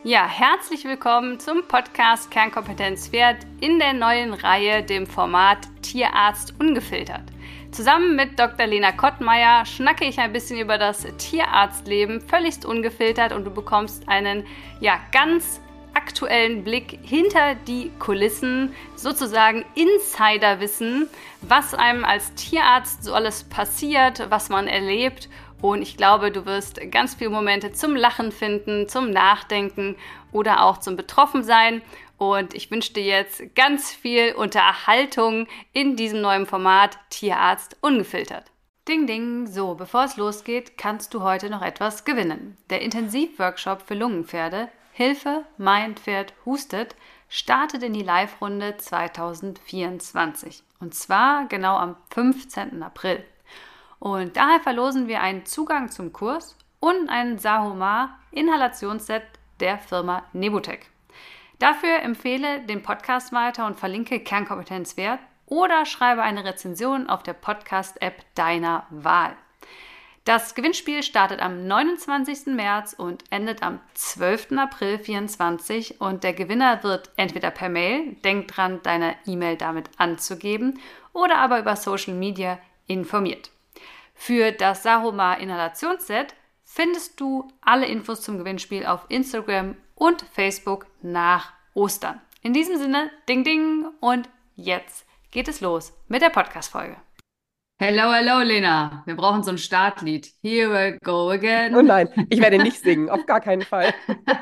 Ja, herzlich willkommen zum Podcast Kernkompetenz Pferd in der neuen Reihe, dem Format Tierarzt ungefiltert. Zusammen mit Dr. Lena Kottmeier schnacke ich ein bisschen über das Tierarztleben, völlig ungefiltert, und du bekommst einen ganz aktuellen Blick hinter die Kulissen, sozusagen Insiderwissen, was einem als Tierarzt so alles passiert, was man erlebt. Und ich glaube, du wirst ganz viele Momente zum Lachen finden, zum Nachdenken oder auch zum Betroffensein. Und ich wünsche dir jetzt ganz viel Unterhaltung in diesem neuen Format Tierarzt ungefiltert. Ding, ding. So, bevor es losgeht, kannst du heute noch etwas gewinnen. Der Intensivworkshop für Lungenpferde Hilfe, mein Pferd hustet startet in die Live-Runde 2024. Und zwar genau am 15. April. Und daher verlosen wir einen Zugang zum Kurs und ein Sahomar-Inhalationsset der Firma Nebotec. Dafür empfehle den Podcast weiter und verlinke Kernkompetenz Pferd oder schreibe eine Rezension auf der Podcast-App deiner Wahl. Das Gewinnspiel startet am 29. März und endet am 12. April 2024 und der Gewinner wird entweder per Mail, denk dran, deine E-Mail damit anzugeben, oder aber über Social Media informiert. Für das Sahomar Inhalationsset findest du alle Infos zum Gewinnspiel auf Instagram und Facebook nach Ostern. In diesem Sinne, ding ding, und jetzt geht es los mit der Podcast-Folge. Hello, hello, Lena. Wir brauchen so ein Startlied. Here we go again. Oh nein, ich werde nicht singen, auf gar keinen Fall.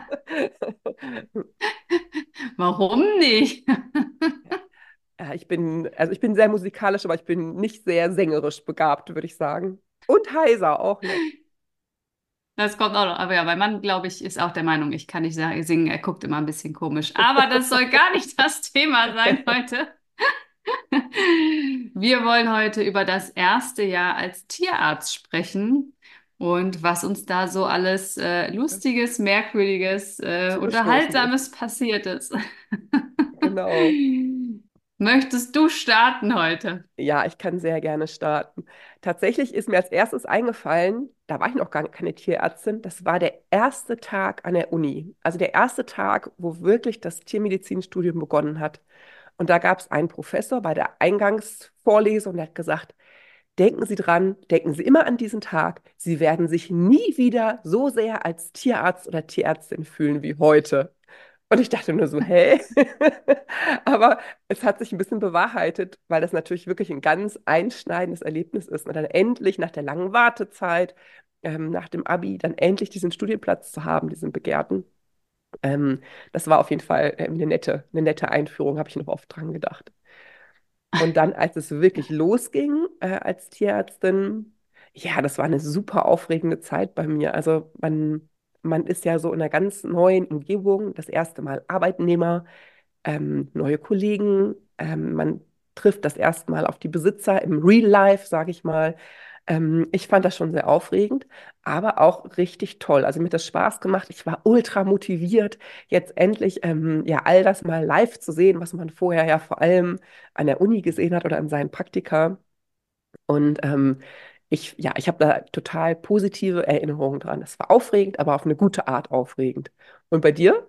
Warum nicht? Ja, ich bin sehr musikalisch, aber ich bin nicht sehr sängerisch begabt, würde ich sagen. Und heiser auch noch. Das kommt auch noch. Aber ja, mein Mann, glaube ich, ist auch der Meinung, ich kann nicht singen. Er guckt immer ein bisschen komisch. Aber das soll gar nicht das Thema sein heute. Wir wollen heute über das erste Jahr als Tierarzt sprechen und was uns da so alles Lustiges, Merkwürdiges, Zugestoßen ist. Unterhaltsames passiert ist. Genau. Möchtest du starten heute? Ja, ich kann sehr gerne starten. Tatsächlich ist mir als erstes eingefallen, da war ich noch gar keine Tierärztin, das war der erste Tag an der Uni. Also der erste Tag, wo wirklich das Tiermedizinstudium begonnen hat. Und da gab es einen Professor bei der Eingangsvorlesung, der hat gesagt, denken Sie dran, denken Sie immer an diesen Tag. Sie werden sich nie wieder so sehr als Tierarzt oder Tierärztin fühlen wie heute. Und ich dachte nur so, hä? Aber es hat sich ein bisschen bewahrheitet, weil das natürlich wirklich ein ganz einschneidendes Erlebnis ist. Und dann endlich nach der langen Wartezeit, nach dem Abi, dann endlich diesen Studienplatz zu haben, diesen begehrten. Das war auf jeden Fall eine nette Einführung, habe ich noch oft dran gedacht. Und dann, als es wirklich losging, als Tierärztin, ja, das war eine super aufregende Zeit bei mir. Also man ist ja so in einer ganz neuen Umgebung, das erste Mal Arbeitnehmer, neue Kollegen, man trifft das erste Mal auf die Besitzer im Real Life, sage ich mal. Ich fand das schon sehr aufregend, aber auch richtig toll. Also mir hat das Spaß gemacht. Ich war ultra motiviert, jetzt endlich ja all das mal live zu sehen, was man vorher ja vor allem an der Uni gesehen hat oder an seinen Praktika. Und ich habe da total positive Erinnerungen dran. Es war aufregend, aber auf eine gute Art aufregend. Und bei dir?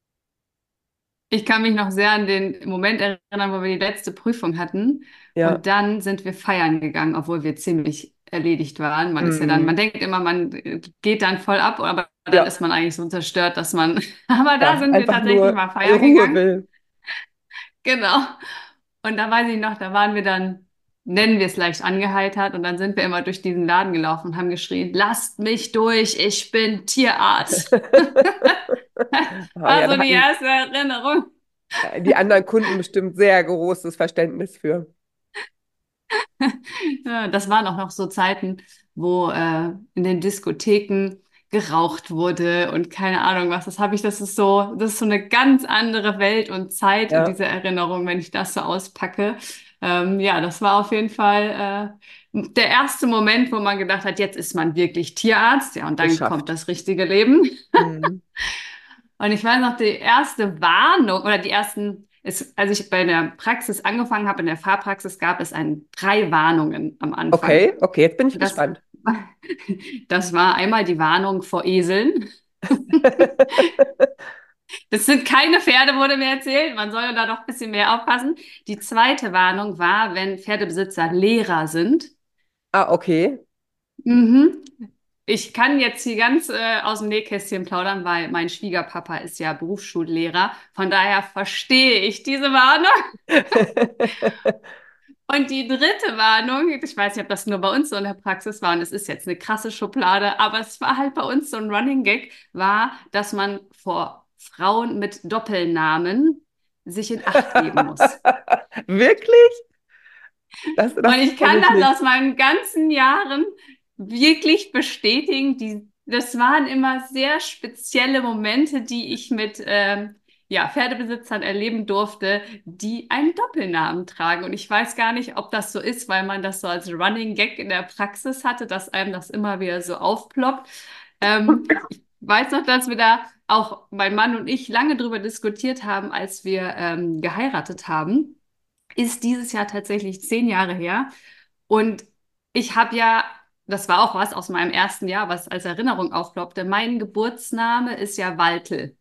Ich kann mich noch sehr an den Moment erinnern, wo wir die letzte Prüfung hatten. Ja. Und dann sind wir feiern gegangen, obwohl wir ziemlich erledigt waren. Man ist ja dann, man Mhm. denkt immer, man geht dann voll ab, aber dann Ja, ist man eigentlich so zerstört, dass man, aber da ja, sind wir einfach tatsächlich nur mal feiern Ruhe gegangen. will. Genau. Und da weiß ich noch, da waren wir dann, nennen wir es leicht angeheitert, und dann sind wir immer durch diesen Laden gelaufen und haben geschrien, lasst mich durch, ich bin Tierarzt. Ah, War ja, da so die hatten erste Erinnerung. die anderen Kunden bestimmt sehr großes Verständnis für. Ja, das waren auch noch so Zeiten, wo in den Diskotheken geraucht wurde und keine Ahnung was. Das ist so eine ganz andere Welt und Zeit und Ja, diese Erinnerung, wenn ich das so auspacke. Ja, das war auf jeden Fall der erste Moment, wo man gedacht hat, jetzt ist man wirklich Tierarzt. Ja, und dann kommt geschafft. das richtige Leben. Mhm. Und ich weiß noch, die erste Warnung oder die ersten, als ich bei der Praxis angefangen habe, in der Fahrpraxis, gab es drei Warnungen am Anfang. Okay, okay, jetzt bin ich Das, gespannt. das war einmal die Warnung vor Eseln. Das sind keine Pferde, wurde mir erzählt. Man soll da doch ein bisschen mehr aufpassen. Die zweite Warnung war, wenn Pferdebesitzer Lehrer sind. Ah, okay. Mhm. Ich kann jetzt hier ganz aus dem Nähkästchen plaudern, weil mein Schwiegerpapa ist ja Berufsschullehrer. Von daher verstehe ich diese Warnung. Und die dritte Warnung, ich weiß nicht, ob das nur bei uns so in der Praxis war, und es ist jetzt eine krasse Schublade, aber es war halt bei uns so ein Running Gag, war, dass man vor Frauen mit Doppelnamen sich in Acht geben muss. Wirklich? Und Das ich kenne kann ich nicht. das aus meinen ganzen Jahren wirklich bestätigen. Das waren immer sehr spezielle Momente, die ich mit ja, Pferdebesitzern erleben durfte, die einen Doppelnamen tragen. Und ich weiß gar nicht, ob das so ist, weil man das so als Running Gag in der Praxis hatte, dass einem das immer wieder so aufploppt. Ich weiß noch, dass wir da auch mein Mann und ich lange drüber diskutiert haben, als wir geheiratet haben. Ist dieses Jahr tatsächlich 10 Jahre her. Und ich habe ja, das war auch was aus meinem ersten Jahr, was als Erinnerung aufploppte. Mein Geburtsname ist ja Waltel.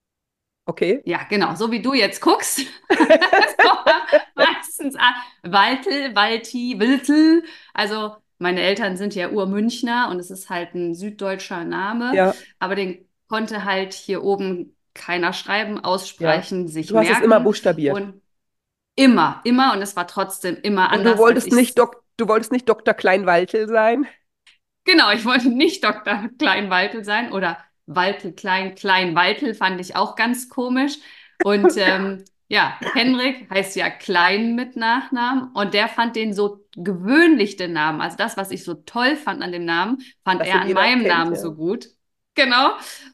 Okay. Ja, genau, so wie du jetzt guckst. Das kommt meistens an. Waltel, Walti, Wiltel. Also meine Eltern sind ja Urmünchner und es ist halt ein süddeutscher Name, Ja, aber den konnte halt hier oben keiner schreiben, ja. aussprechen, sich Du hast es immer merken. buchstabiert. Und immer, immer, und es war trotzdem immer Und du anders, als wolltest ich nicht es. Du wolltest nicht Dr. Kleinwaltel sein? Genau, ich wollte nicht Dr. Klein-Waltel sein oder Waltel Klein, Klein-Waltel fand ich auch ganz komisch. Und ja, Henrik heißt ja Klein mit Nachnamen und der fand den so gewöhnlich, den Namen. Also das, was ich so toll fand an dem Namen, fand Dass er ihn an jeder meinem kennt, Namen ja. so gut. Genau.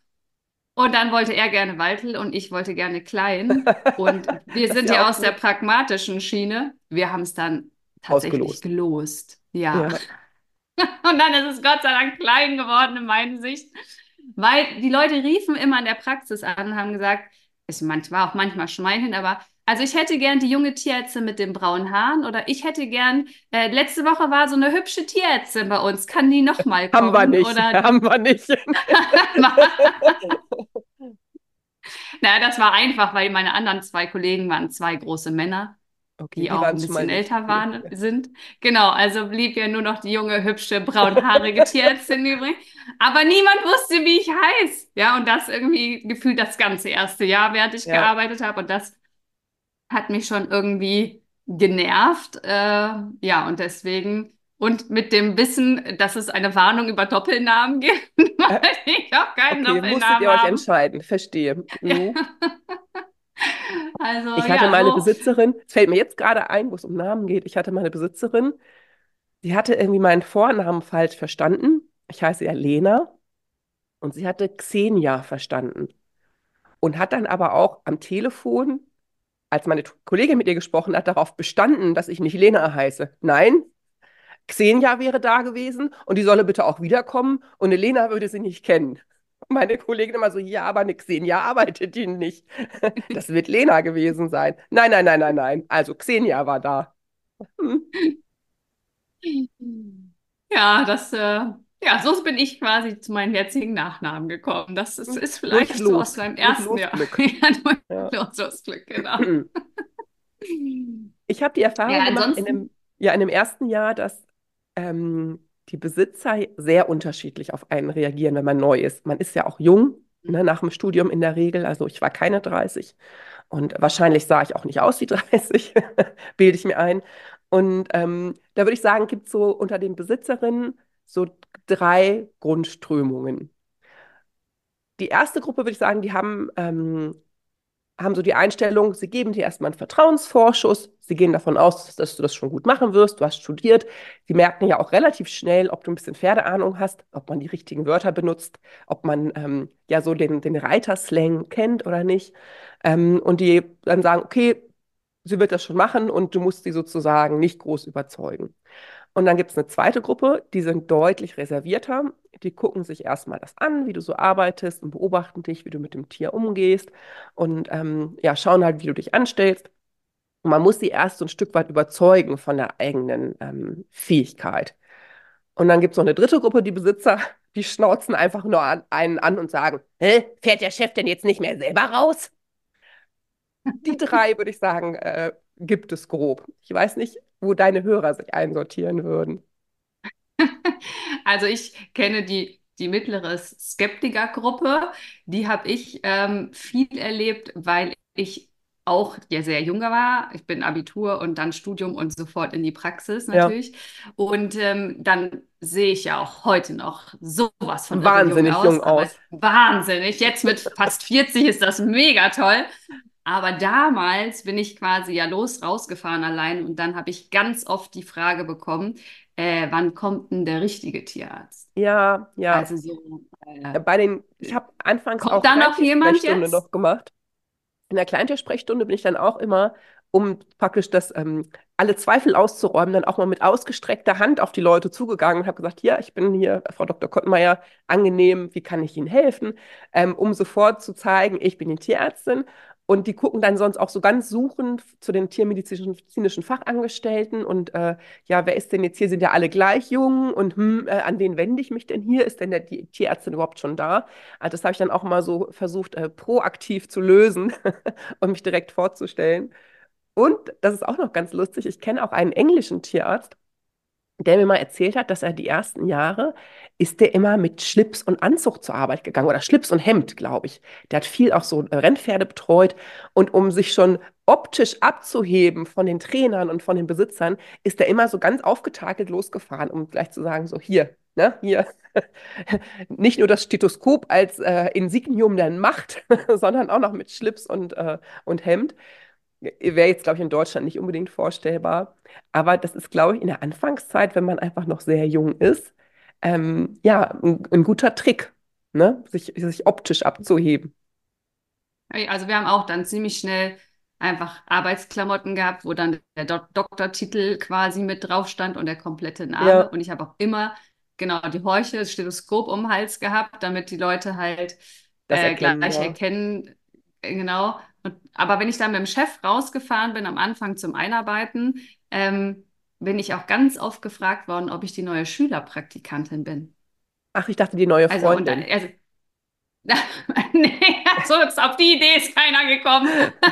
Und dann wollte er gerne Waltel und ich wollte gerne Klein. Und wir Das ist sind ja ja auch aus der gut. pragmatischen Schiene. Wir haben es dann tatsächlich Ausgelost. gelost. Ja. Ja. Und dann ist es Gott sei Dank klein geworden in meiner Sicht. Weil die Leute riefen immer in der Praxis an und haben gesagt, ist manchmal auch manchmal schmeichelnd, aber also ich hätte gern die junge Tierärztin mit den braunen Haaren oder ich hätte gern, letzte Woche war so eine hübsche Tierärztin bei uns, kann die nochmal Haben wir kommen? nicht. Oder Haben wir nicht. naja, das war einfach, weil meine anderen zwei Kollegen waren zwei große Männer, Okay, die die auch waren ein es schon mal bisschen nicht. älter Okay. waren, sind. Genau, also blieb ja nur noch die junge, hübsche, braunhaarige Tierärztin übrig. Aber niemand wusste, wie ich heiße. Ja, und das irgendwie gefühlt das ganze erste Jahr, während ich Ja. gearbeitet habe. Und das hat mich schon irgendwie genervt. Ja, und deswegen, und mit dem Wissen, dass es eine Warnung über Doppelnamen gibt, Äh, wollte ich auch keinen okay, musstet Doppelnamen ihr euch haben. entscheiden. Verstehe. Mhm. Also Ich hatte ja, meine so. Besitzerin, es fällt mir jetzt gerade ein, wo es um Namen geht. Ich hatte meine Besitzerin, die hatte irgendwie meinen Vornamen falsch verstanden. Ich heiße ja Lena und sie hatte Xenia verstanden und hat dann aber auch am Telefon, als meine Kollegin mit ihr gesprochen hat, darauf bestanden, dass ich nicht Lena heiße. Nein, Xenia wäre da gewesen und die solle bitte auch wiederkommen und eine Lena würde sie nicht kennen. Meine Kollegin immer so, ja, aber eine Xenia arbeitet die nicht. Das wird Lena gewesen sein. Nein, nein, nein, nein, nein. Also Xenia war da. Hm. Ja, ja, so bin ich quasi zu meinem jetzigen Nachnamen gekommen. Ist Durch vielleicht so aus Los, meinem durch ersten Jahr. Losglück. Ja, Ja. nur Losglück, genau. Ich habe die Ja, Erfahrung gemacht ansonsten. ja, in dem ersten Jahr, dass die Besitzer sehr unterschiedlich auf einen reagieren, wenn man neu ist. Man ist ja auch jung, ne, nach dem Studium in der Regel. Also ich war keine 30 und wahrscheinlich sah ich auch nicht aus wie 30, bilde ich mir ein. Und da würde ich sagen, gibt es so unter den Besitzerinnen so drei Grundströmungen. Die erste Gruppe, würde ich sagen, die haben so die Einstellung, sie geben dir erstmal einen Vertrauensvorschuss, sie gehen davon aus, dass du das schon gut machen wirst, du hast studiert. Sie merken ja auch relativ schnell, ob du ein bisschen Pferdeahnung hast, ob man die richtigen Wörter benutzt, ob man ja so den Reiterslang kennt oder nicht. Und die dann sagen, okay, sie wird das schon machen und du musst sie sozusagen nicht groß überzeugen. Und dann gibt es eine zweite Gruppe, die sind deutlich reservierter. Die gucken sich erstmal das an, wie du so arbeitest und beobachten dich, wie du mit dem Tier umgehst und ja, schauen halt, wie du dich anstellst. Und man muss sie erst so ein Stück weit überzeugen von der eigenen Fähigkeit. Und dann gibt es noch eine dritte Gruppe, die Besitzer, die schnauzen einfach nur einen an und sagen, hä, fährt der Chef denn jetzt nicht mehr selber raus? Die drei, würde ich sagen, gibt es grob. Ich weiß nicht, wo deine Hörer sich einsortieren würden. Also ich kenne die mittlere Skeptikergruppe, die habe ich viel erlebt, weil ich auch ja sehr jünger war. Ich bin Abitur und dann Studium und sofort in die Praxis Ja, natürlich. Und dann sehe ich ja auch heute noch sowas von irre jung wahnsinnig aus, jung aber aus. wahnsinnig. Jetzt mit fast 40 ist das mega toll. Aber damals bin ich quasi ja rausgefahren allein und dann habe ich ganz oft die Frage bekommen, wann kommt denn der richtige Tierarzt? Ja, ja. Also so, Ich habe anfangs kommt auch da noch jemand Kleintiersprechstunde jetzt? noch gemacht. In der Kleintiersprechstunde bin ich dann auch immer, um praktisch alle Zweifel auszuräumen, dann auch mal mit ausgestreckter Hand auf die Leute zugegangen und habe gesagt, ja, ich bin hier Frau Dr. Kottmeier, angenehm, wie kann ich Ihnen helfen? Um sofort zu zeigen, ich bin die Tierärztin. Und die gucken dann sonst auch so ganz suchend zu den tiermedizinischen Fachangestellten und ja, wer ist denn jetzt hier? Sind ja alle gleich jung und an wen wende ich mich denn hier? Ist denn die Tierärztin überhaupt schon da? Also das habe ich dann auch mal so versucht, proaktiv zu lösen und mich direkt vorzustellen. Und das ist auch noch ganz lustig. Ich kenne auch einen englischen Tierarzt, der mir mal erzählt hat, dass er die ersten Jahre ist der immer mit Schlips und Anzug zur Arbeit gegangen oder Schlips und Hemd, glaube ich. Der hat viel auch so Rennpferde betreut und um sich schon optisch abzuheben von den Trainern und von den Besitzern, ist er immer so ganz aufgetakelt losgefahren, um gleich zu sagen, so hier, ne, hier, nicht nur das Stethoskop als Insignium der Macht, sondern auch noch mit Schlips und Hemd. Wäre jetzt, glaube ich, in Deutschland nicht unbedingt vorstellbar. Aber das ist, glaube ich, in der Anfangszeit, wenn man einfach noch sehr jung ist, ja, ein guter Trick, ne? Sich optisch abzuheben. Also wir haben auch dann ziemlich schnell einfach Arbeitsklamotten gehabt, wo dann der Doktortitel quasi mit drauf stand und der komplette Name. Ja, Und ich habe auch immer genau die Horche, das Stethoskop um den Hals gehabt, damit die Leute halt das erkennen, gleich ja. erkennen, genau. Aber wenn ich dann mit dem Chef rausgefahren bin am Anfang zum Einarbeiten, bin ich auch ganz oft gefragt worden, ob ich die neue Schülerpraktikantin bin. Ach, ich dachte, die neue Also, und da, Freundin. also, nee, also auf die Idee ist keiner gekommen.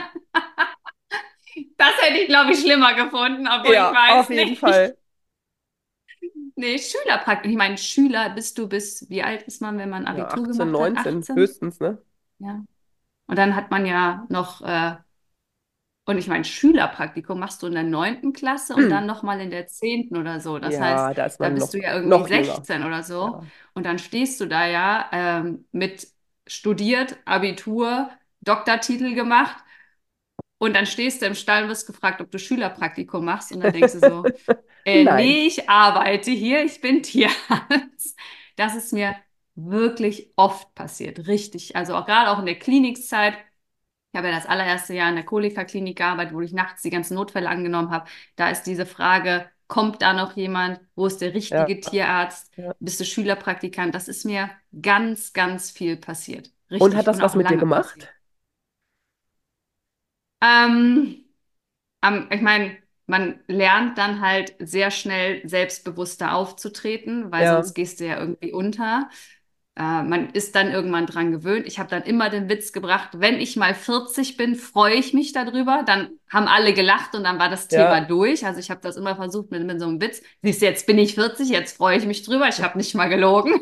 Das hätte ich, glaube ich, schlimmer gefunden, obwohl ich Ja, auf weiß jeden nicht. Fall. Nee, Schülerpraktikum. Ich meine, Schüler bist du bis, wie alt ist man, wenn man Ja, Abitur 18, gemacht hat? 19 18? höchstens, ne? Ja. Und dann hat man ja noch, und ich meine, Schülerpraktikum machst du in der neunten Klasse und dann nochmal in der zehnten oder so. Das heißt, Ja, da ist da man bist du ja irgendwie noch jünger. 16 oder so. Ja. Und dann stehst du da ja mit studiert, Abitur, Doktortitel gemacht. Und dann stehst du im Stall und wirst gefragt, ob du Schülerpraktikum machst. Und dann denkst du so, Nein. nee, ich arbeite hier, ich bin Tierarzt. Das ist mir wirklich oft passiert, richtig. Also auch gerade auch in der Klinikzeit. Ich habe ja das allererste Jahr in der Cholika-Klinik gearbeitet, wo ich nachts die ganzen Notfälle angenommen habe. Da ist diese Frage, kommt da noch jemand? Wo ist der Ja, richtige Tierarzt? ja. Bist du Schülerpraktikant? Das ist mir ganz, ganz viel passiert. Und hat Richtig. das Und was auch mit dir lange passiert. gemacht? Ähm, ich meine, man lernt dann halt sehr schnell selbstbewusster aufzutreten, weil Ja, sonst gehst du ja irgendwie unter. Man ist dann irgendwann dran gewöhnt. Ich habe dann immer den Witz gebracht, wenn ich mal 40 bin, freue ich mich darüber. Dann haben alle gelacht und dann war das Thema ja. durch. Also ich habe das immer versucht mit so einem Witz. Siehst du, jetzt bin ich 40, jetzt freue ich mich drüber. Ich habe nicht mal gelogen.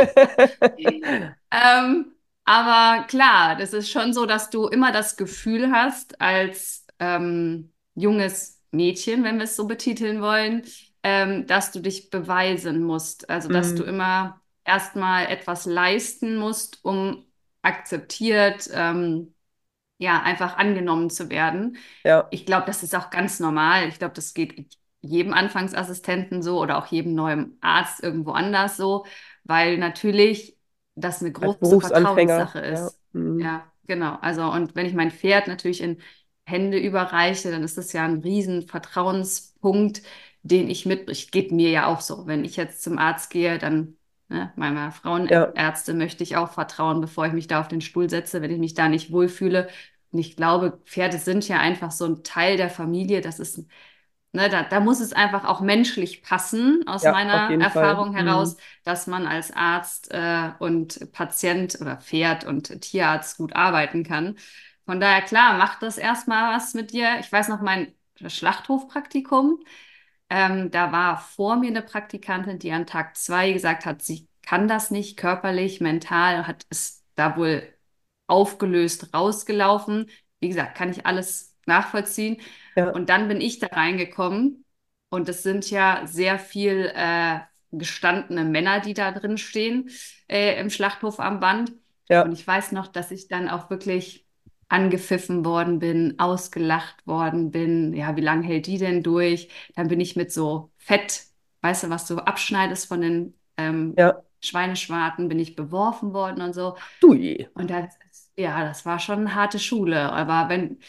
Ähm, aber klar, das ist schon so, dass du immer das Gefühl hast, als junges Mädchen, wenn wir es so betiteln wollen, dass du dich beweisen musst. Also, dass du Mm, immer erstmal etwas leisten musst, um akzeptiert, ja, einfach angenommen zu werden. ja, Ich glaube, das ist auch ganz normal. Ich glaube, das geht jedem Anfangsassistenten so oder auch jedem neuen Arzt irgendwo anders so, weil natürlich das eine als große Berufsanfänger, Vertrauenssache ja. ist. Mm, Ja, genau. Also, und wenn ich mein Pferd natürlich in Hände überreiche, dann ist das ja ein riesen Vertrauenspunkt, den ich mit, geht mir ja auch so. Wenn ich jetzt zum Arzt gehe, dann, ne, meiner ja, Frauenärzte möchte ich auch vertrauen, bevor ich mich da auf den Stuhl setze, wenn ich mich da nicht wohlfühle. Und ich glaube, Pferde sind ja einfach so ein Teil der Familie. Das ist Ne, da muss es einfach auch menschlich passen, aus Ja, auf meiner jeden Fall. Erfahrung heraus, dass man als Arzt und Patient oder Pferd und Tierarzt gut arbeiten kann. Von daher, klar, macht das erstmal was mit dir. Ich weiß noch, mein Schlachthofpraktikum, da war vor mir eine Praktikantin, die an Tag 2 gesagt hat, sie kann das nicht körperlich, mental, hat es da wohl aufgelöst rausgelaufen. Wie gesagt, kann ich alles nachvollziehen. Ja, Und dann bin ich da reingekommen und es sind ja sehr viel gestandene Männer, die da drin stehen im Schlachthof am Band. Und ja, ich weiß noch, dass ich dann auch wirklich angepfiffen worden bin, ausgelacht worden bin. Ja, wie lange hält die denn durch? Dann bin ich mit so Fett, weißt du, was du abschneidest von den ja. Schweineschwarten, bin ich beworfen worden und so. Du je. Und ja, das war schon eine harte Schule. Aber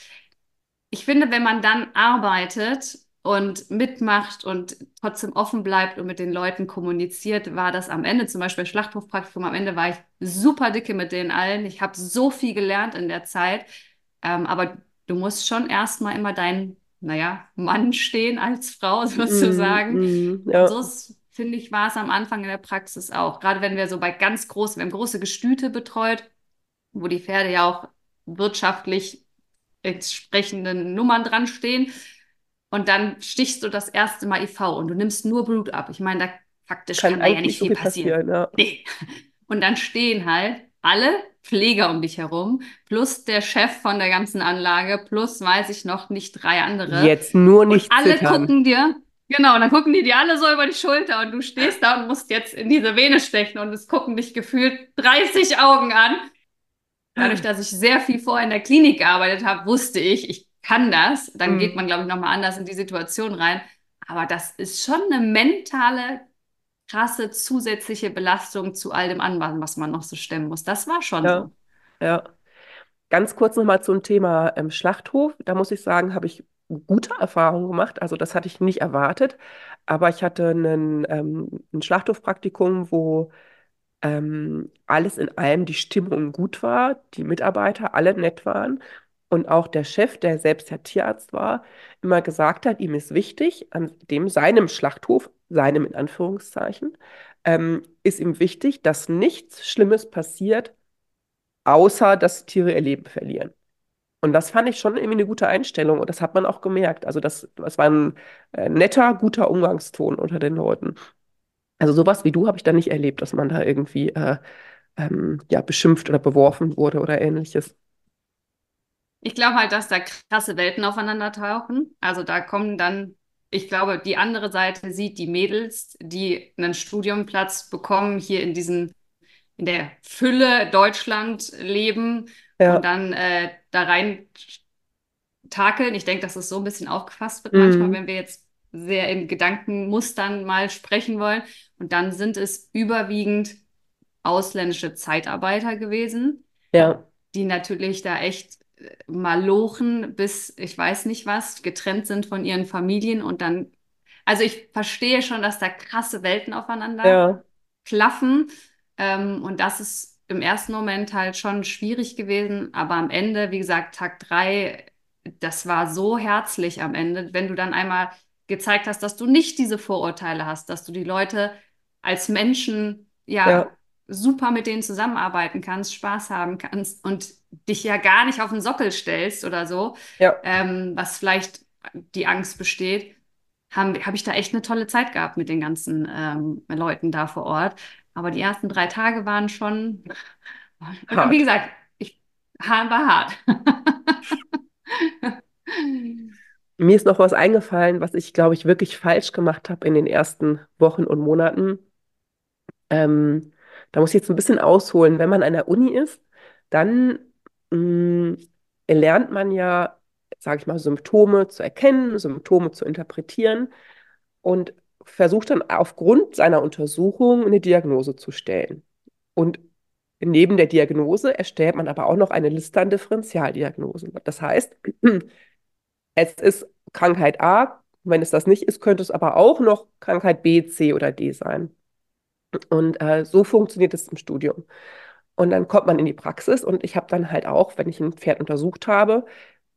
ich finde, wenn man dann arbeitet und mitmacht und trotzdem offen bleibt und mit den Leuten kommuniziert, war das am Ende, zum Beispiel Schlachthofpraktikum, am Ende war ich super dicke mit denen allen. Ich habe so viel gelernt in der Zeit. Aber du musst schon erstmal immer deinen, naja, Mann stehen als Frau sozusagen. Und Ja, finde ich, war es am Anfang in der Praxis auch. Gerade wenn wir so bei ganz großen, wir haben große Gestüte betreut, wo die Pferde ja auch wirtschaftlich entsprechenden Nummern dran stehen. Und dann stichst du das erste Mal IV und du nimmst nur Blut ab. Ich meine, da faktisch kann kann da ja eigentlich nicht nicht so viel viel passieren. passieren, ja. Nee. Und dann stehen halt alle Pfleger um dich herum, plus der Chef von der ganzen Anlage, plus weiß ich noch nicht drei andere. Jetzt nur Und nicht alle zittern. gucken dir, genau, und dann gucken die dir alle so über die Schulter und du stehst da und musst jetzt in diese Vene stechen und es gucken dich gefühlt 30 Augen an. Dadurch, dass ich sehr viel vorher in der Klinik gearbeitet habe, wusste ich, ich kann das. Dann geht man, Mhm. glaube ich, nochmal anders in die Situation rein. Aber das ist schon eine mentale, krasse zusätzliche Belastung zu all dem anderen, was man noch so stemmen muss. Das war schon Ja, so. ja. Ganz kurz nochmal zum Thema Schlachthof. Da muss ich sagen, habe ich gute Erfahrungen gemacht. Also das hatte ich nicht erwartet. Aber ich hatte ein Schlachthofpraktikum, wo alles in allem die Stimmung gut war, die Mitarbeiter alle nett waren und auch der Chef, der selbst ja Tierarzt war, immer gesagt hat, ihm ist wichtig, an seinem Schlachthof, seinem in Anführungszeichen, ist ihm wichtig, dass nichts Schlimmes passiert, außer dass Tiere ihr Leben verlieren. Und das fand ich schon irgendwie eine gute Einstellung und das hat man auch gemerkt. Also das war ein netter, guter Umgangston unter den Leuten. Also sowas wie du habe ich da nicht erlebt, dass man da irgendwie ja, beschimpft oder beworfen wurde oder ähnliches. Ich glaube halt, dass da krasse Welten aufeinander tauchen. Also da kommen dann, ich glaube, die andere Seite sieht die Mädels, die einen Studiumplatz bekommen, hier in der Fülle Deutschland leben und Ja. dann da rein takeln. Ich denke, dass es so ein bisschen aufgefasst wird manchmal, Mhm. wenn wir jetzt sehr in Gedankenmustern mal sprechen wollen. Und dann sind es überwiegend ausländische Zeitarbeiter gewesen, Ja. die natürlich da echt malochen bis ich weiß nicht was, getrennt sind von ihren Familien und dann, also ich verstehe schon, dass da krasse Welten aufeinander Ja. klaffen. Und das ist im ersten Moment halt schon schwierig gewesen, aber am Ende, wie gesagt, Tag 3, das war so herzlich am Ende, wenn du dann einmal gezeigt hast, dass du nicht diese Vorurteile hast, dass du die Leute als Menschen, ja, Ja. super mit denen zusammenarbeiten kannst, Spaß haben kannst und dich ja gar nicht auf den Sockel stellst oder so, Ja. was vielleicht die Angst besteht, hab ich da echt eine tolle Zeit gehabt mit den ganzen Leuten da vor Ort. Aber die ersten 3 Tage waren schon, und wie Hart. gesagt, war hart. Mir ist noch was eingefallen, was ich, glaube ich, wirklich falsch gemacht habe in den ersten Wochen und Monaten. Ähm, Da muss ich jetzt ein bisschen ausholen. Wenn man an der Uni ist, dann mh, lernt man ja, sage ich mal, Symptome zu erkennen, Symptome zu interpretieren und versucht dann aufgrund seiner Untersuchung eine Diagnose zu stellen. Und neben der Diagnose erstellt man aber auch noch eine Liste an Differentialdiagnosen. Das heißt, es ist Krankheit A, wenn es das nicht ist, könnte es aber auch noch Krankheit B, C oder D sein. Und so funktioniert es im Studium. Und dann kommt man in die Praxis und ich habe dann halt auch, wenn ich ein Pferd untersucht habe,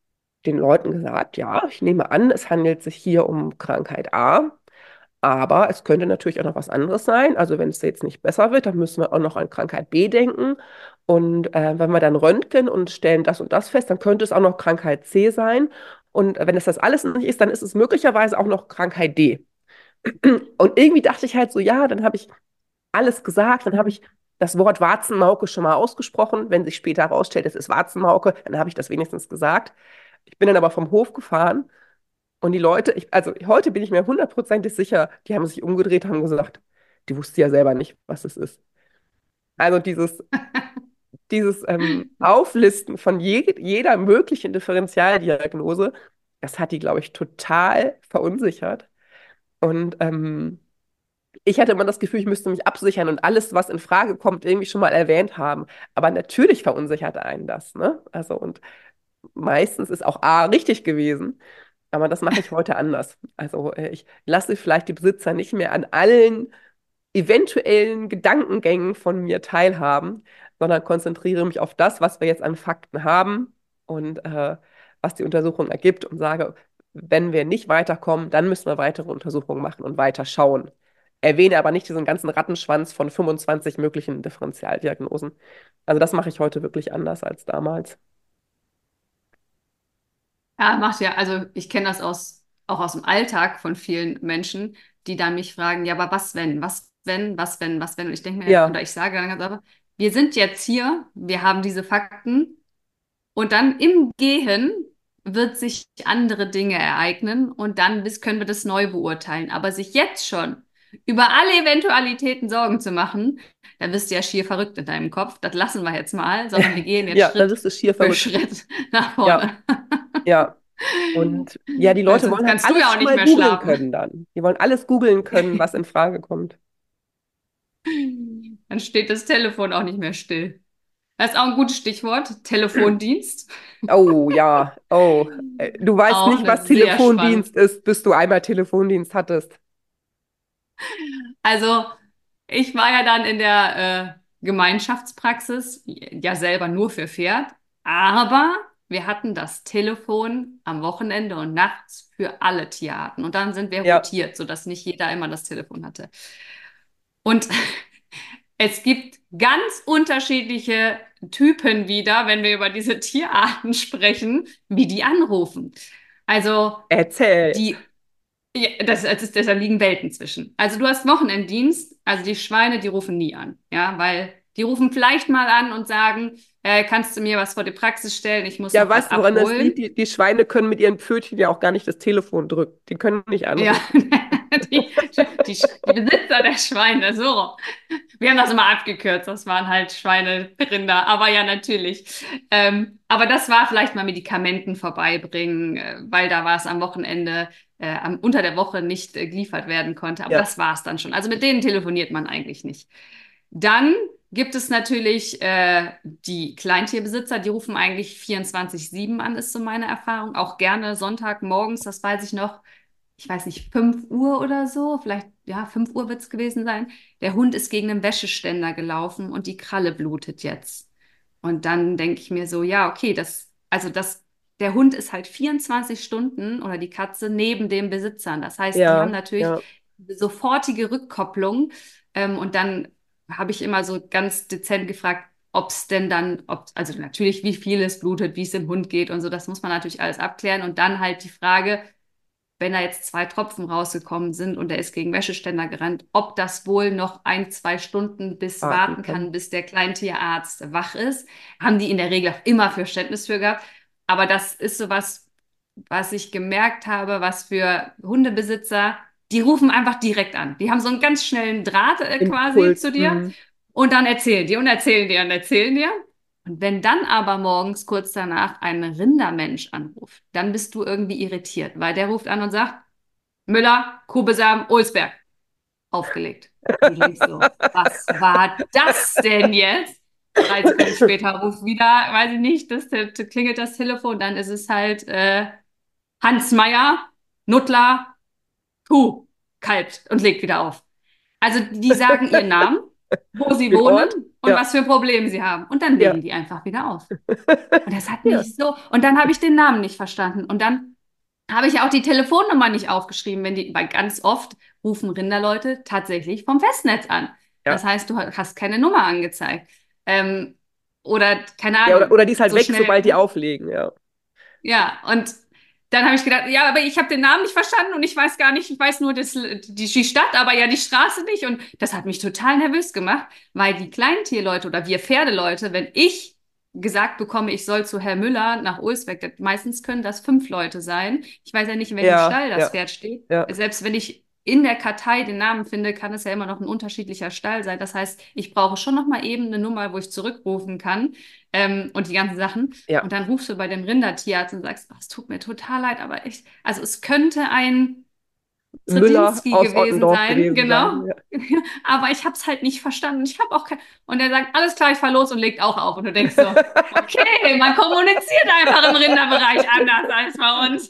den Leuten gesagt, ja, ich nehme an, es handelt sich hier um Krankheit A, aber es könnte natürlich auch noch was anderes sein. Also wenn es jetzt nicht besser wird, dann müssen wir auch noch an Krankheit B denken. Und wenn wir dann röntgen und stellen das und das fest, dann könnte es auch noch Krankheit C sein. Und wenn es das alles nicht ist, dann ist es möglicherweise auch noch Krankheit D. Und irgendwie dachte ich halt so, ja, dann habe ich alles gesagt, dann habe ich das Wort Warzenmauke schon mal ausgesprochen. Wenn sich später herausstellt, es ist Warzenmauke, dann habe ich das wenigstens gesagt. Ich bin dann aber vom Hof gefahren und die Leute, also heute bin ich mir hundertprozentig sicher, die haben sich umgedreht, haben gesagt, die wusste ja selber nicht, was es ist. Also dieses Auflisten von jeder möglichen Differentialdiagnose, das hat die, glaube ich, total verunsichert. Und ich hatte immer das Gefühl, ich müsste mich absichern und alles, was in Frage kommt, irgendwie schon mal erwähnt haben. Aber natürlich verunsichert einen das, ne? Also und meistens ist auch A richtig gewesen. Aber das mache ich heute anders. Also ich lasse vielleicht die Besitzer nicht mehr an allen eventuellen Gedankengängen von mir teilhaben, sondern konzentriere mich auf das, was wir jetzt an Fakten haben und was die Untersuchung ergibt und sage, wenn wir nicht weiterkommen, dann müssen wir weitere Untersuchungen machen und weiter schauen. Erwähne aber nicht diesen ganzen Rattenschwanz von 25 möglichen Differentialdiagnosen. Also das mache ich heute wirklich anders als damals. Ja, macht ja, also ich kenne das auch aus dem Alltag von vielen Menschen, die dann mich fragen, ja, aber was wenn, was wenn, was wenn, was wenn? Und ich denke mir, Ja, oder ich sage dann ganz einfach, wir sind jetzt hier, wir haben diese Fakten und dann im Gehen wird sich andere Dinge ereignen und dann können wir das neu beurteilen. Aber sich jetzt schon über alle Eventualitäten Sorgen zu machen, dann wirst du ja schier verrückt in deinem Kopf. Das lassen wir jetzt mal, sondern wir gehen jetzt ja, das Schritt ist es schier für verrückt. Schritt nach Ja, vorne. ja. Und ja, die Weil Leute sonst wollen halt kannst du alles ja auch schon nicht mal mehr googeln schlafen. können dann. Die wollen alles googeln können, was in Frage kommt. Dann steht das Telefon auch nicht mehr still. Das ist auch ein gutes Stichwort, Telefondienst. Oh ja, oh. Du weißt Auch nicht, eine was sehr spannend. Telefondienst ist, bis du einmal Telefondienst hattest. Also, ich war ja dann in der Gemeinschaftspraxis, ja selber nur für Pferd, aber wir hatten das Telefon am Wochenende und nachts für alle Tierarten. Und dann sind wir Ja, rotiert, sodass nicht jeder immer das Telefon hatte. Und es gibt ganz unterschiedliche Typen wieder, wenn wir über diese Tierarten sprechen, wie die anrufen. Also erzähl. die, ja, da liegen Welten zwischen. Also du hast Wochenenddienst, also die Schweine, die rufen nie an, ja, weil die rufen vielleicht mal an und sagen, kannst du mir was vor die Praxis stellen, ich muss Ja, noch was weißt du, woran das liegt? abholen. Die Schweine können mit ihren Pfötchen ja auch gar nicht das Telefon drücken. Die können nicht Ja, anrufen. die Besitzer der Schweine, so. Wir haben das immer abgekürzt, das waren halt Schweinerinder, aber ja, natürlich. Aber das war vielleicht mal Medikamenten vorbeibringen, weil da war es am Wochenende, unter der Woche nicht geliefert werden konnte. Aber Ja, das war es dann schon. Also mit denen telefoniert man eigentlich nicht. Dann gibt es natürlich die Kleintierbesitzer, die rufen eigentlich 24/7 an, ist so meine Erfahrung. Auch gerne Sonntagmorgens, das weiß ich noch, ich weiß nicht, 5 Uhr oder so, vielleicht, ja, 5 Uhr wird es gewesen sein. Der Hund ist gegen einen Wäscheständer gelaufen und die Kralle blutet jetzt. Und dann denke ich mir so, ja, okay, der Hund ist halt 24 Stunden oder die Katze neben dem Besitzern. Das heißt, die haben ja, natürlich ja. sofortige Rückkopplung. Und dann habe ich immer so ganz dezent gefragt, ob es denn dann, also natürlich, wie viel es blutet, wie es dem Hund geht und so, das muss man natürlich alles abklären. Und dann halt die Frage, wenn da jetzt 2 Tropfen rausgekommen sind und er ist gegen Wäscheständer gerannt, ob das wohl noch 1, 2 Stunden bis Warten warten kann. kann, bis der Kleintierarzt wach ist. Haben die in der Regel auch immer Verständnis für gehabt. Aber das ist sowas, was ich gemerkt habe, was für Hundebesitzer, die rufen einfach direkt an. Die haben so einen ganz schnellen Draht quasi Impuls. zu dir Hm. und dann erzählen die und erzählen die und erzählen dir. Und wenn dann aber morgens kurz danach ein Rindermensch anruft, dann bist du irgendwie irritiert, weil der ruft an und sagt, Müller, Kubesam, Olsberg, aufgelegt. Und du denkst so, was war das denn jetzt? 3 Sekunden später ruft wieder, weiß ich nicht, klingelt das Telefon, dann ist es halt Hans Meyer, Nuttler, kalbt und legt wieder auf. Also die sagen ihren Namen, wo sie Den wohnen Ort? und Ja, was für ein Problem sie haben. Und dann ja. legen die einfach wieder auf. Und das hat Ja, mich so, und dann habe ich den Namen nicht verstanden. Und dann habe ich auch die Telefonnummer nicht aufgeschrieben, weil ganz oft rufen Rinderleute tatsächlich vom Festnetz an. Das ja. heißt, du hast keine Nummer angezeigt. Ähm, oder keine Ja, Ahnung, oder die ist halt so weg, schnell. sobald die auflegen, ja. Ja, und dann habe ich gedacht, ja, aber ich habe den Namen nicht verstanden und ich weiß gar nicht, ich weiß nur die Stadt, aber ja die Straße nicht. Und das hat mich total nervös gemacht, weil die Kleintierleute oder wir Pferdeleute, wenn ich gesagt bekomme, ich soll zu Herr Müller nach Olsbeck, meistens können das 5 Leute sein. Ich weiß ja nicht, in welchem Ja, Stall das ja, Pferd steht. ja. Selbst wenn ich in der Kartei den Namen finde, kann es ja immer noch ein unterschiedlicher Stall sein. Das heißt, ich brauche schon noch mal eben eine Nummer, wo ich zurückrufen kann, und die ganzen Sachen. Ja. Und dann rufst du bei dem Rindertierarzt und sagst, oh, es tut mir total leid, aber also es könnte ein Müller Zredinski aus gewesen Ottendorf sein, gewesen sein. genau. Ja. Aber ich habe es halt nicht verstanden. Ich habe auch kein. Und er sagt, alles klar, ich fahr los und legt auch auf. Und du denkst so, okay, man kommuniziert einfach im Rinderbereich anders als bei uns.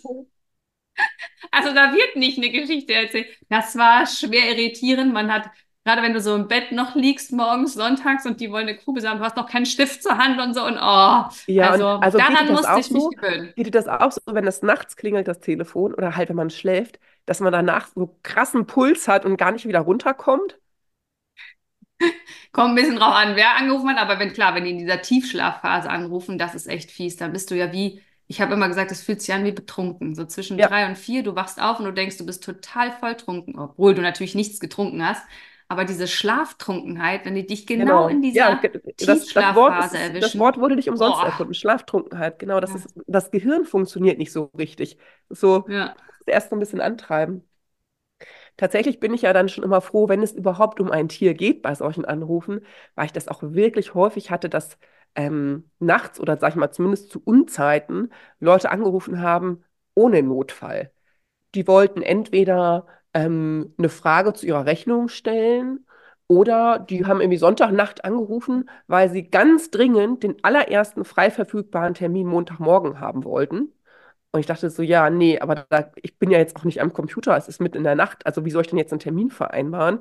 Also da wird nicht eine Geschichte erzählt. Das war schwer irritierend. Man hat, gerade wenn du so im Bett noch liegst, morgens, sonntags und die wollen eine Kuh haben, du hast noch keinen Stift zur Hand und so. Und oh, Ja, und also also geht dir daran das musste auch ich mich so? gewöhnen. Geht dir das auch so, wenn es nachts klingelt, das Telefon, oder halt, wenn man schläft, dass man danach so krassen Puls hat und gar nicht wieder runterkommt? Kommt ein bisschen drauf an, wer angerufen hat, aber klar, wenn die in dieser Tiefschlafphase anrufen, das ist echt fies. Dann bist du ja wie, ich habe immer gesagt, das fühlt sich an wie betrunken. So zwischen Ja, 3 und 4, du wachst auf und du denkst, du bist total volltrunken, obwohl du natürlich nichts getrunken hast. Aber diese Schlaftrunkenheit, wenn die dich genau in genau. Ja, dieser das Tiefschlafphase das erwischen, Wort wurde nicht umsonst oh, erfunden. Schlaftrunkenheit, genau. ja, Das Gehirn funktioniert nicht so richtig. So, ja. erst so ein bisschen antreiben. Tatsächlich bin ich ja dann schon immer froh, wenn es überhaupt um ein Tier geht bei solchen Anrufen, weil ich das auch wirklich häufig hatte, dass nachts oder sag ich mal zumindest zu Unzeiten Leute angerufen haben ohne Notfall. Die wollten entweder eine Frage zu ihrer Rechnung stellen oder die haben irgendwie Sonntagnacht angerufen, weil sie ganz dringend den allerersten frei verfügbaren Termin Montagmorgen haben wollten. Und ich dachte so, ja, nee, aber ich bin ja jetzt auch nicht am Computer, es ist mitten in der Nacht, also wie soll ich denn jetzt einen Termin vereinbaren?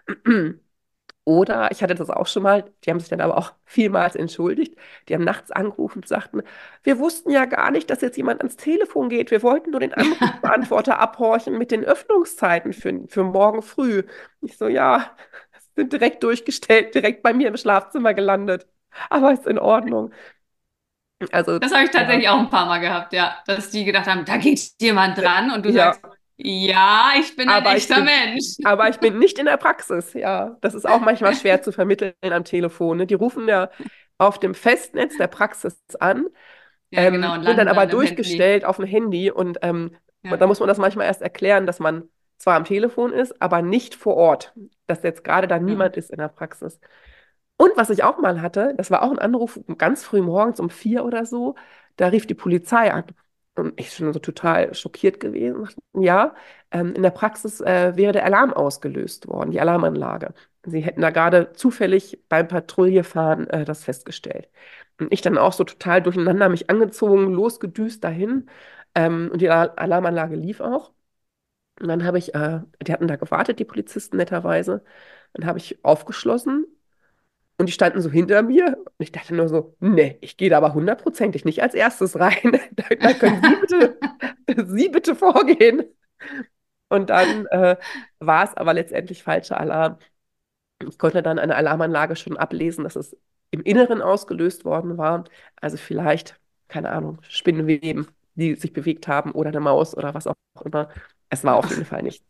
Oder ich hatte das auch schon mal, die haben sich dann aber auch vielmals entschuldigt. Die haben nachts angerufen und sagten, wir wussten ja gar nicht, dass jetzt jemand ans Telefon geht. Wir wollten nur den Anrufbeantworter abhorchen mit den Öffnungszeiten für morgen früh. Ich so, ja, sind direkt durchgestellt, direkt bei mir im Schlafzimmer gelandet. Aber ist in Ordnung. Also, Das habe ich ja, tatsächlich auch ein paar Mal gehabt, ja, dass die gedacht haben, da geht jemand dran und du ja, sagst, ja, ich bin ein aber ich echter bin, Mensch. aber ich bin nicht in der Praxis. Ja, das ist auch manchmal schwer zu vermitteln am Telefon. Ne? Die rufen ja auf dem Festnetz der Praxis an, Ja, genau, und sind dann landen aber dann im Handy. durchgestellt auf dem Handy und Ja, da muss man das manchmal erst erklären, dass man zwar am Telefon ist, aber nicht vor Ort, dass jetzt gerade da ja. niemand ist in der Praxis. Und was ich auch mal hatte, das war auch ein Anruf ganz früh morgens um 4 oder so, da rief die Polizei an. Und ich schon so total schockiert gewesen. Ja, in der Praxis wäre der Alarm ausgelöst worden, die Alarmanlage. Sie hätten da gerade zufällig beim Patrouillefahren das festgestellt. Und ich dann auch so total durcheinander mich angezogen, losgedüst dahin. Und die Alarmanlage lief auch. Und dann habe ich, die hatten da gewartet, die Polizisten netterweise. Dann habe ich aufgeschlossen und die standen so hinter mir. Und ich dachte nur so, nee, ich gehe da aber hundertprozentig nicht als erstes rein. Da können Sie bitte vorgehen. Und dann war es aber letztendlich falscher Alarm. Ich konnte dann an der Alarmanlage schon ablesen, dass es im Inneren ausgelöst worden war. Also vielleicht, keine Ahnung, Spinnenweben, die sich bewegt haben oder eine Maus oder was auch immer. Es war auf jeden Fall nicht.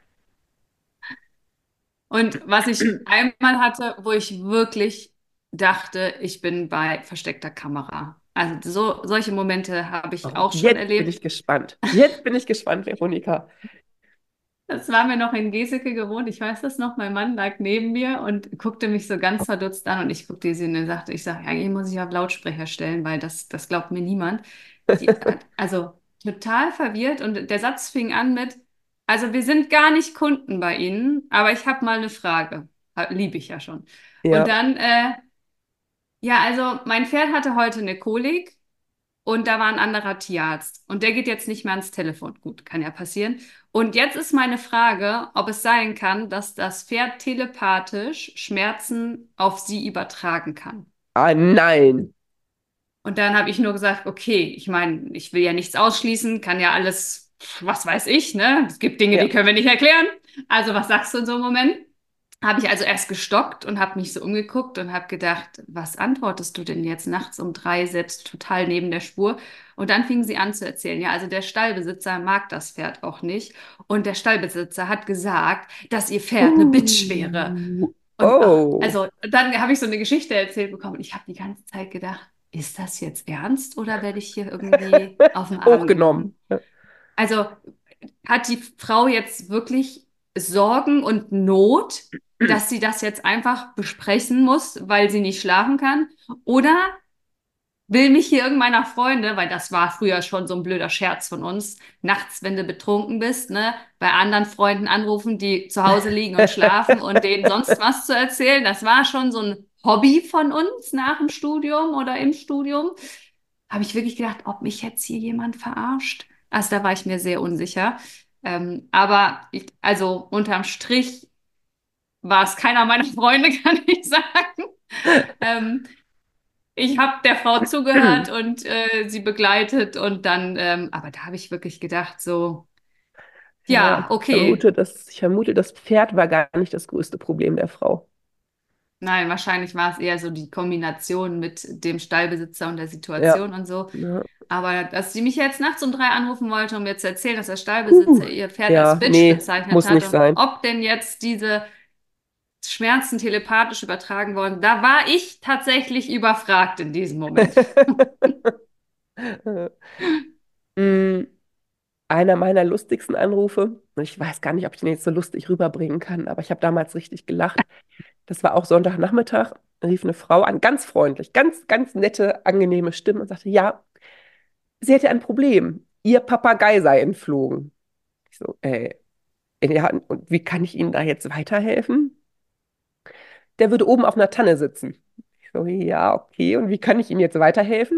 Und was ich einmal hatte, wo ich wirklich dachte, ich bin bei versteckter Kamera. Also solche Momente habe ich Oh, auch schon jetzt bin erlebt. ich gespannt. Jetzt bin ich gespannt, Veronika. Das war mir noch in Geseke gewohnt. Ich weiß das noch. Mein Mann lag neben mir und guckte mich so ganz verdutzt an und ich guckte sie und sagte, ich sage, eigentlich muss ich auf Lautsprecher stellen, weil das glaubt mir niemand. Also total verwirrt und der Satz fing an mit, also wir sind gar nicht Kunden bei Ihnen, aber ich habe mal eine Frage. Liebe ich ja schon. Und Ja, dann, ja, also mein Pferd hatte heute eine Kolik und da war ein anderer Tierarzt und der geht jetzt nicht mehr ans Telefon. Gut, kann ja passieren. Und jetzt ist meine Frage, ob es sein kann, dass das Pferd telepathisch Schmerzen auf sie übertragen kann. Ah, nein. Und dann habe ich nur gesagt, okay, ich meine, ich will ja nichts ausschließen, kann ja alles, was weiß ich, ne? Es gibt Dinge, Ja. die können wir nicht erklären. Also was sagst du in so einem Moment? Habe ich also erst gestockt und habe mich so umgeguckt und habe gedacht, was antwortest du denn jetzt nachts um 3, selbst total neben der Spur? Und dann fing sie an zu erzählen, ja, also der Stallbesitzer mag das Pferd auch nicht. Und der Stallbesitzer hat gesagt, dass ihr Pferd eine Bitch wäre. Und ach, Oh. also dann habe ich so eine Geschichte erzählt bekommen und ich habe die ganze Zeit gedacht, ist das jetzt ernst oder werde ich hier irgendwie auf den Arm Hochgenommen. genommen? Also hat die Frau jetzt wirklich Sorgen und Not, dass sie das jetzt einfach besprechen muss, weil sie nicht schlafen kann? Oder will mich hier irgendeiner Freunde, weil das war früher schon so ein blöder Scherz von uns, nachts, wenn du betrunken bist, ne, bei anderen Freunden anrufen, die zu Hause liegen und schlafen und denen sonst was zu erzählen. Das war schon so ein Hobby von uns nach dem Studium oder im Studium. Habe ich wirklich gedacht, ob mich jetzt hier jemand verarscht? Also da war ich mir sehr unsicher. Aber ich, also unterm Strich war es keiner meiner Freunde, kann ich sagen. Ähm, Ich habe der Frau zugehört und sie begleitet und dann, aber da habe ich wirklich gedacht, so, Ja, ja, okay. ich vermute, das Pferd war gar nicht das größte Problem der Frau. Nein, wahrscheinlich war es eher so die Kombination mit dem Stallbesitzer und der Ja. Situation und so. Ja. Aber dass sie mich jetzt nachts um 3 anrufen wollte, um mir zu erzählen, dass der Stallbesitzer ihr Pferd als Ja, Bitch nee, bezeichnet muss hat nicht und sein. ob denn jetzt diese Schmerzen telepathisch übertragen worden, da war ich tatsächlich überfragt in diesem Moment. Mm, Einer meiner lustigsten Anrufe, und ich weiß gar nicht, ob ich den jetzt so lustig rüberbringen kann, aber ich habe damals richtig gelacht. Das war auch Sonntagnachmittag, rief eine Frau an, ganz freundlich, ganz, ganz nette, angenehme Stimme und sagte, ja, sie hätte ein Problem. Ihr Papagei sei entflogen. Ich so, ja, und wie kann ich Ihnen da jetzt weiterhelfen? Der würde oben auf einer Tanne sitzen. Ich so, ja, okay, und wie kann ich Ihnen jetzt weiterhelfen?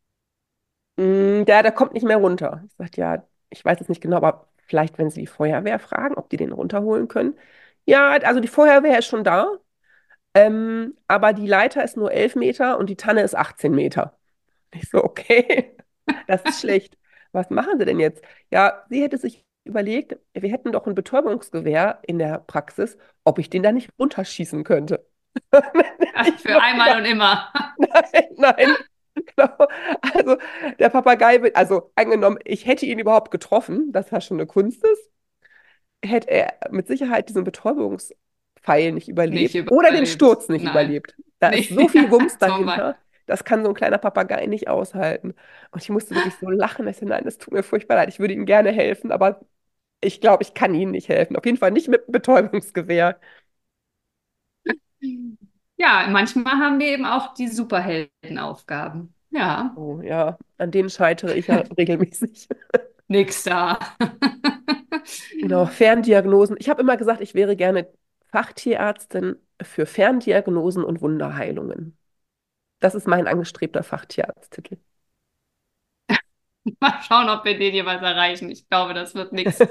Der kommt nicht mehr runter. Ich sagte, ja, ich weiß es nicht genau, aber vielleicht, wenn Sie die Feuerwehr fragen, ob die den runterholen können. Ja, also die Feuerwehr ist schon da, aber die Leiter ist nur 11 Meter und die Tanne ist 18 Meter. Ich so, okay, das ist schlecht. Was machen Sie denn jetzt? Ja, sie hätte sich überlegt, wir hätten doch ein Betäubungsgewehr in der Praxis, ob ich den da nicht runterschießen könnte. Ja, Ich für noch einmal gedacht, und immer. nein, nein. Genau. Also der Papagei, also angenommen, ich hätte ihn überhaupt getroffen, das ja schon eine Kunst ist, hätte er mit Sicherheit diesen Betäubungspfeil nicht Nicht überlebt oder den überlebt. Sturz nicht Nein. überlebt. Da ist Nee, so viel Wumms zum Beispiel. dahinter, das kann so ein kleiner Papagei nicht aushalten. Und ich musste wirklich so lachen, dass ich, nein, das tut mir furchtbar leid, ich würde Ihnen gerne helfen, aber ich glaube, ich kann Ihnen nicht helfen. Auf jeden Fall nicht mit einem Betäubungsgewehr. Ja, manchmal haben wir eben auch die Superheldenaufgaben. Ja, Oh ja, an denen scheitere ich ja regelmäßig. nix da. Genau, Ferndiagnosen. Ich habe immer gesagt, ich wäre gerne Fachtierärztin für Ferndiagnosen und Wunderheilungen. Das ist mein angestrebter Fachtierärztitel. Mal schauen, ob wir den jeweils erreichen. Ich glaube, das wird nix.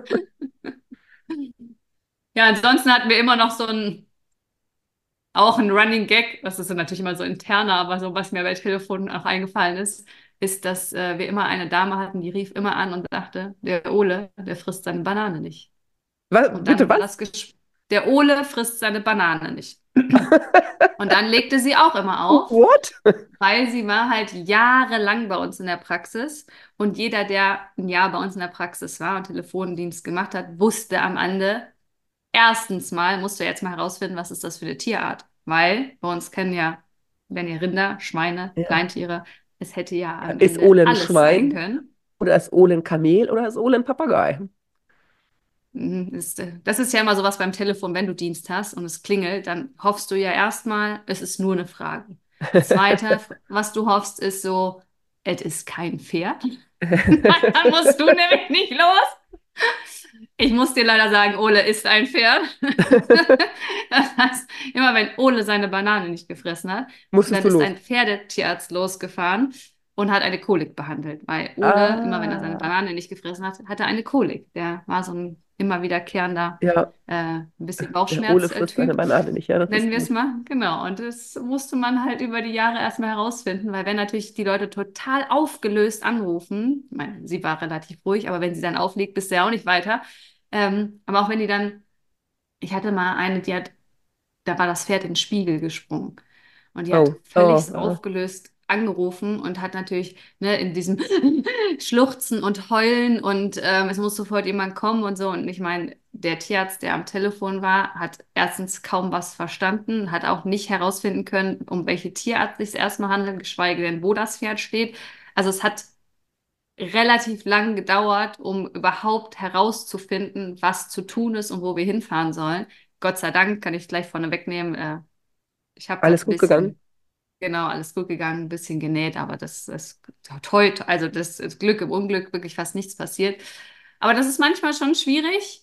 Ja, ansonsten hatten wir immer noch so ein, auch ein Running Gag. Das ist so natürlich immer so interner, aber so, was mir bei Telefon auch eingefallen ist, ist, dass wir immer eine Dame hatten, die rief immer an und sagte, der Ole, der frisst seine Banane nicht. Was, Und bitte dann war was? das Gespräch, der Ole frisst seine Banane nicht. Und dann legte sie auch immer auf, What? weil sie war halt jahrelang bei uns in der Praxis. Und jeder, der ein Jahr bei uns in der Praxis war und Telefondienst gemacht hat, wusste am Ende, erstens mal, musst du jetzt mal herausfinden, was ist das für eine Tierart. Weil bei uns kennen ja, wenn ihr Rinder, Schweine, Ja. Kleintiere, es hätte ja Ja, am ist Ende Ole ein alles sein Schwein können. oder ist Ole ein Kamel oder ist Ole ein Papagei? Das ist ja immer so was beim Telefon, wenn du Dienst hast und es klingelt, dann hoffst du ja erstmal, es ist nur eine Frage. Zweite, was du hoffst, ist so, es ist kein Pferd. Dann musst du nämlich nicht los. Ich muss dir leider sagen, Ole ist ein Pferd. Das heißt, immer wenn Ole seine Banane nicht gefressen hat und Musstest dann du ist los. ein Pferdetierarzt losgefahren, und hat eine Kolik behandelt, weil Ole, immer wenn er seine Ah, Banane nicht gefressen hat, hatte er eine Kolik. Der war so ein immer wiederkehrender, ja, ein bisschen der Ole frisst seine Bauchschmerz-Typ, Banane nicht, ja, das ist nennen wir es gut. mal. Genau. Und das musste man halt über die Jahre erstmal herausfinden, weil wenn natürlich die Leute total aufgelöst anrufen, ich meine, sie war relativ ruhig, aber wenn sie dann auflegt, bist du ja auch nicht weiter. Aber auch wenn die dann, ich hatte mal eine, da war das Pferd in den Spiegel gesprungen. Und die hat Oh, oh, völlig aufgelöst angerufen und hat natürlich ne, in diesem Schluchzen und Heulen und es muss sofort jemand kommen und so. Und ich meine, der Tierarzt, der am Telefon war, hat erstens kaum was verstanden, hat auch nicht herausfinden können, um welche Tierart es sich erstmal handelt, geschweige denn, wo das Pferd steht. Also es hat relativ lang gedauert, um überhaupt herauszufinden, was zu tun ist und wo wir hinfahren sollen. Gott sei Dank kann ich gleich vorne wegnehmen. Ich habe das alles ein gut gegangen? bisschen, genau, alles gut gegangen, ein bisschen genäht, aber das ist toll, also das ist Glück im Unglück, wirklich fast nichts passiert. Aber das ist manchmal schon schwierig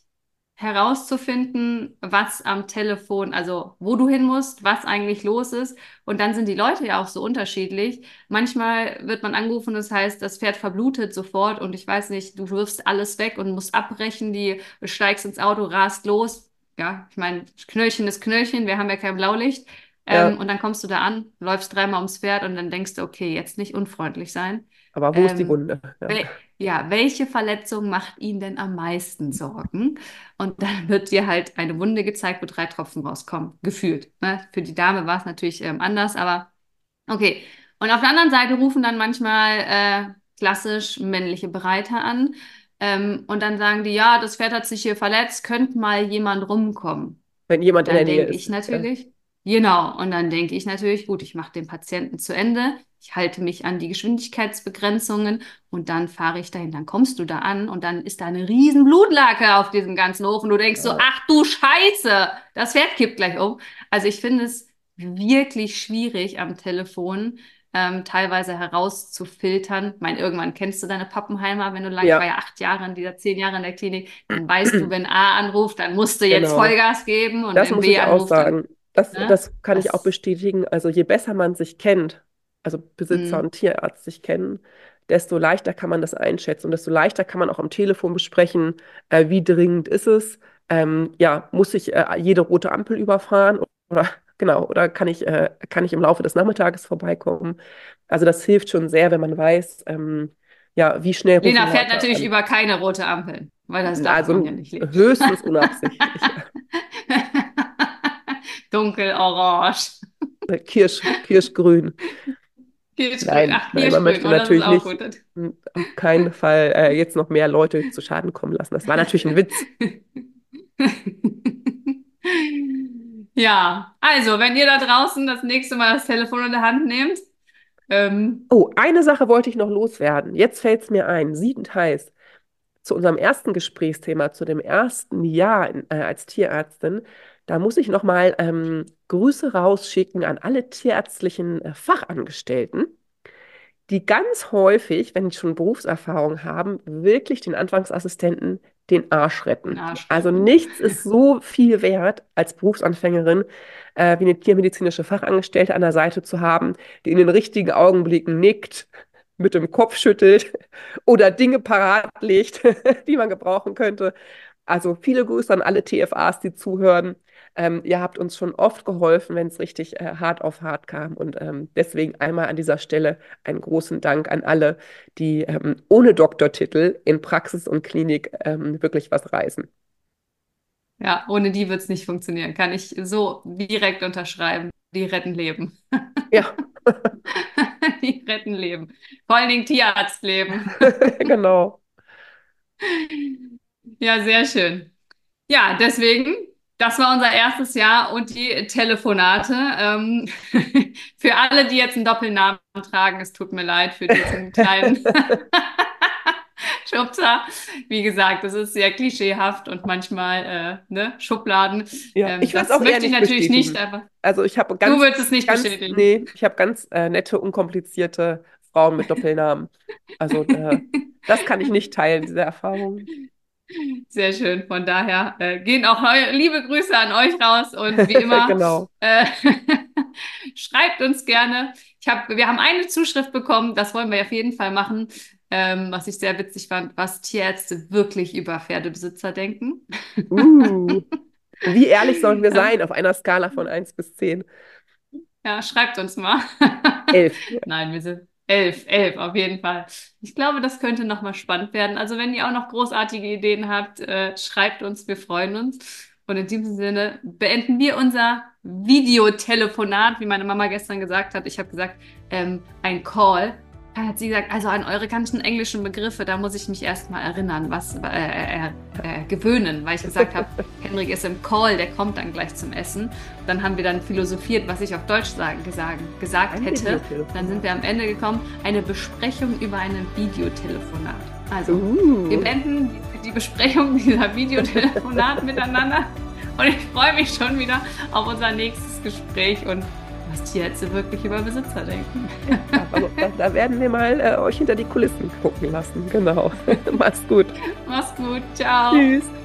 herauszufinden, was am Telefon, also wo du hin musst, was eigentlich los ist. Und dann sind die Leute ja auch so unterschiedlich. Manchmal wird man angerufen, das heißt, das Pferd verblutet sofort und ich weiß nicht, du wirfst alles weg und musst abbrechen, du steigst ins Auto, rast los. Ja, ich meine, Knöllchen ist Knöllchen, wir haben ja kein Blaulicht. Ja, Und dann kommst du da an, läufst dreimal ums Pferd und dann denkst du, okay, jetzt nicht unfreundlich sein. aber wo ist die Ähm, Wunde? Ja, ja, welche Verletzung macht Ihnen denn am meisten Sorgen? Und dann wird dir halt eine Wunde gezeigt, wo 3 Tropfen rauskommen, gefühlt. Ne? Für die Dame war es natürlich anders, aber okay. Und auf der anderen Seite rufen dann manchmal klassisch männliche Bereiter an. Und dann sagen die, ja, das Pferd hat sich hier verletzt, könnte mal jemand rumkommen. wenn jemand in der Dann Nähe denke ist. ich Ja, natürlich, genau, und dann denke ich natürlich, gut, ich mache den Patienten zu Ende, ich halte mich an die Geschwindigkeitsbegrenzungen und dann fahre ich dahin. Dann kommst du da an und dann ist da eine riesen Blutlake auf diesem ganzen Hof und du denkst so, ja, ach du Scheiße, das Pferd kippt gleich um. Also ich finde es wirklich schwierig am Telefon, teilweise herauszufiltern. Ich meine, irgendwann kennst du deine Pappenheimer, wenn du lang, ich war ja, ja 8 Jahre in dieser 10 Jahre in der Klinik, dann weißt du, wenn A anruft, dann musst du jetzt genau. Vollgas geben und Das wenn muss B ich auch anruft, dann, sagen. Das, ne? das kann ich auch Das, bestätigen. Also je besser man sich kennt, also Besitzer mh, und Tierarzt sich kennen, desto leichter kann man das einschätzen und desto leichter kann man auch am Telefon besprechen, wie dringend ist es. Ja, muss ich jede rote Ampel überfahren oder genau, oder kann ich im Laufe des Nachmittages vorbeikommen? Also das hilft schon sehr, wenn man weiß, ja, wie schnell rufen Lena fährt Leute natürlich an. über keine rote Ampel, weil das darf man ja Also nicht lesen. höchstens unabsichtlich. Dunkelorange. Kirschgrün. Kirschgrün. Nein, Ach, nein, man Kirschgrün. möchte Oh, das ist natürlich auch nicht, gut. auf keinen Fall jetzt noch mehr Leute zu Schaden kommen lassen. Das war natürlich ein Witz. Ja, also, wenn ihr da draußen das nächste Mal das Telefon in der Hand nehmt, ähm, Oh, eine Sache wollte ich noch loswerden. Jetzt fällt es mir ein, siedend heiß. Zu unserem ersten Gesprächsthema, zu dem ersten Jahr als Tierärztin, da muss ich noch mal Grüße rausschicken an alle tierärztlichen Fachangestellten, die ganz häufig, wenn die schon Berufserfahrung haben, wirklich den Anfangsassistenten den Arsch den retten. Arsch Also retten. nichts ist so viel wert als Berufsanfängerin, wie eine tiermedizinische Fachangestellte an der Seite zu haben, die in den richtigen Augenblicken nickt, mit dem Kopf schüttelt oder Dinge parat legt, die man gebrauchen könnte. Also viele Grüße an alle TFAs, die zuhören. Ihr habt uns schon oft geholfen, wenn es richtig hart auf hart kam. Und deswegen einmal an dieser Stelle einen großen Dank an alle, die ohne Doktortitel in Praxis und Klinik wirklich was reißen. Ja, ohne die wird es nicht funktionieren. Kann ich so direkt unterschreiben. Die retten Leben. Ja, Die retten Leben. Vor allen Dingen Tierarztleben. genau. Ja, sehr schön. Ja, deswegen, das war unser erstes Jahr und die Telefonate. Für alle, die jetzt einen Doppelnamen tragen, es tut mir leid für diesen kleinen Schubser. Wie gesagt, das ist sehr klischeehaft und manchmal ne, Schubladen. Ja, ich würde es Das auch eher möchte ich nicht natürlich nicht, bestätigen. aber Also ich habe du würdest es nicht bestätigen. nee, ich habe ganz nette, unkomplizierte Frauen mit Doppelnamen. Also das kann ich nicht teilen, diese Erfahrung. Sehr schön. Von daher gehen auch liebe Grüße an euch raus und wie immer Genau. äh, schreibt uns gerne. Wir haben eine Zuschrift bekommen, das wollen wir auf jeden Fall machen, was ich sehr witzig fand, was Tierärzte wirklich über Pferdebesitzer denken. Uh, wie ehrlich sollen wir Ja, sein auf einer Skala von 1 bis 10? ja, schreibt uns mal. 11. Nein, wir sind 11 auf jeden Fall. Ich glaube, das könnte nochmal spannend werden. Also wenn ihr auch noch großartige Ideen habt, schreibt uns, wir freuen uns. Und in diesem Sinne beenden wir unser Videotelefonat, wie meine Mama gestern gesagt hat. Ich habe gesagt, ein Call. Da hat sie gesagt, also an eure ganzen englischen Begriffe, da muss ich mich erstmal erinnern, gewöhnen, weil ich gesagt habe, Henrik ist im Call, der kommt dann gleich zum Essen. Dann haben wir dann philosophiert, was ich auf Deutsch gesagt Ein hätte. Videotelefon. Dann sind wir am Ende gekommen, eine Besprechung über ein Videotelefonat. Also, wir Uh. beenden die Besprechung dieser Videotelefonat miteinander. Und ich freue mich schon wieder auf unser nächstes Gespräch und was Tierärzte wirklich über Besitzer denken. Also, da werden wir mal euch hinter die Kulissen gucken lassen. Genau. Mach's gut. Mach's gut, ciao. Tschüss.